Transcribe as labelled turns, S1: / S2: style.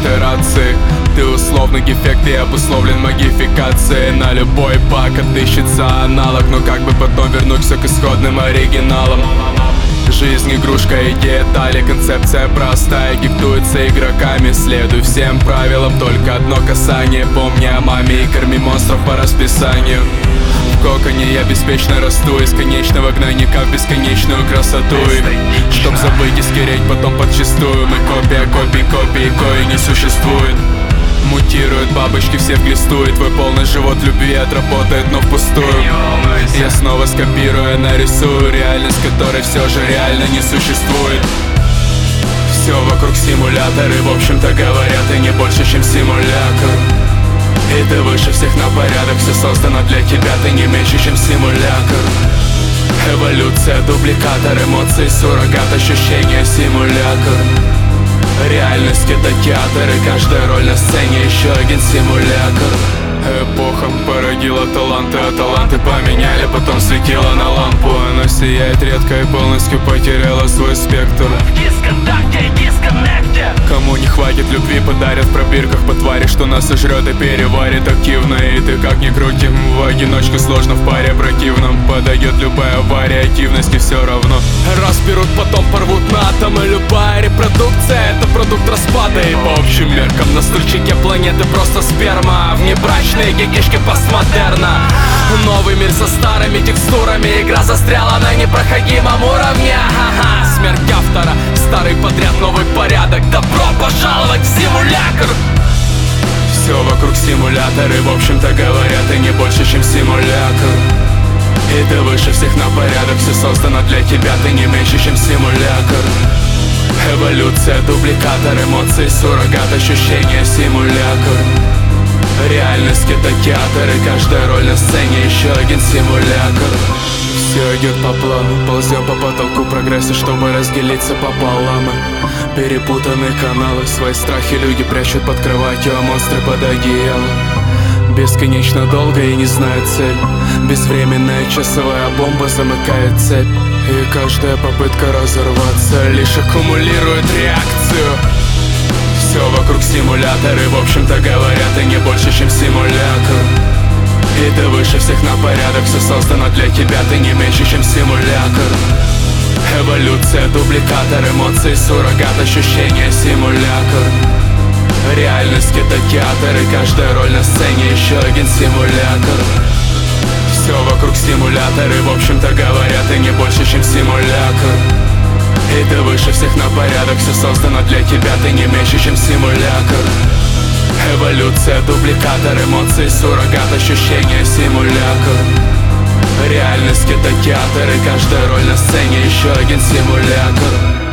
S1: итерации. Ты условный дефект и обусловлен магификацией. На любой баг отыщется аналог, но как бы потом вернуть все к исходным оригиналам. Жизнь игрушка, идея тали, концепция простая, диктуется игроками. Следуй всем правилам, только одно касание. Помни о маме и корми монстров по расписанию. В коконе я беспечно расту из конечного гнойника в бесконечную красоту. И чтоб забыть и стереть потом подчистую, мы копия копий, кое не существует. Мутируют бабочки, все в глисту, и твой полный живот любви отработает, но впустую. Я снова скопирую, нарисую реальность, которой все же реально не существует. Все вокруг симуляторы, в общем-то говоря, ты не больше, чем симулятор. И ты выше всех на порядок, все создано для тебя, ты не меньше, чем симулятор. Эволюция, дубликатор, эмоции, суррогат, ощущения, симулятор. Реальность — это театр, и каждая роль на сцене еще один симулятор. Эпоха породила таланты, а таланты поменяли, потом светила на лампу. Она сияет редко и полностью потеряла свой спектр.
S2: В дисконтакте и дисконнекте.
S1: Кому не хватит любви, подарят в пробирках по твари, что нас сожрет и переварит активно. И ты как ни крути, в одиночку сложно, в паре противном подойдет любая вариативности все равно. Разберут, потом порвут на атомы. Любая репродукция — это продукт распада. И по общим меркам на стульчике планеты просто сперма. Внебрачные гигишки постмодерна. Новый мир со старыми текстурами. Игра застряла на непроходимом уровне. Ага, смерть автора. Старый подряд, новый порядок. Добро пожаловать в симулятор. Все вокруг симуляторы, в общем-то говоря, ты не больше, чем симулятор. И ты выше всех на порядок, все создано для тебя, ты не меньше, чем симулятор. Эволюция, дубликатор, эмоции, суррогат, ощущения, симулятор. Реальность — это театр, и каждая роль на сцене еще один симулятор. Все идет по плану, ползем по потолку прогресса, чтобы разделиться пополам. Перепутанные каналы, свои страхи люди прячут под кроватью, а монстры под одеялом. Бесконечно долго и не знаю цель. Безвременная часовая бомба замыкает цепь. И каждая попытка разорваться лишь аккумулирует реакцию. Все вокруг симуляторы, в общем-то говоря, ты не больше, чем симулятор. И ты выше всех на порядок, все создано для тебя, ты не меньше, чем симулятор. Эволюция, дубликатор, эмоции, суррогат, ощущения, симулятор. Реальность — это театр, и каждая роль на сцене еще один симулятор. Все вокруг симуляторы, в общем-то говоря, ты не больше, чем симулятор. И ты выше всех на порядок, все создано для тебя, ты не меньше, чем симулятор. Эволюция, дубликатор, эмоции, суррогат, ощущения, симулятор. Реальность — это театр, и каждая роль на сцене еще один симулятор.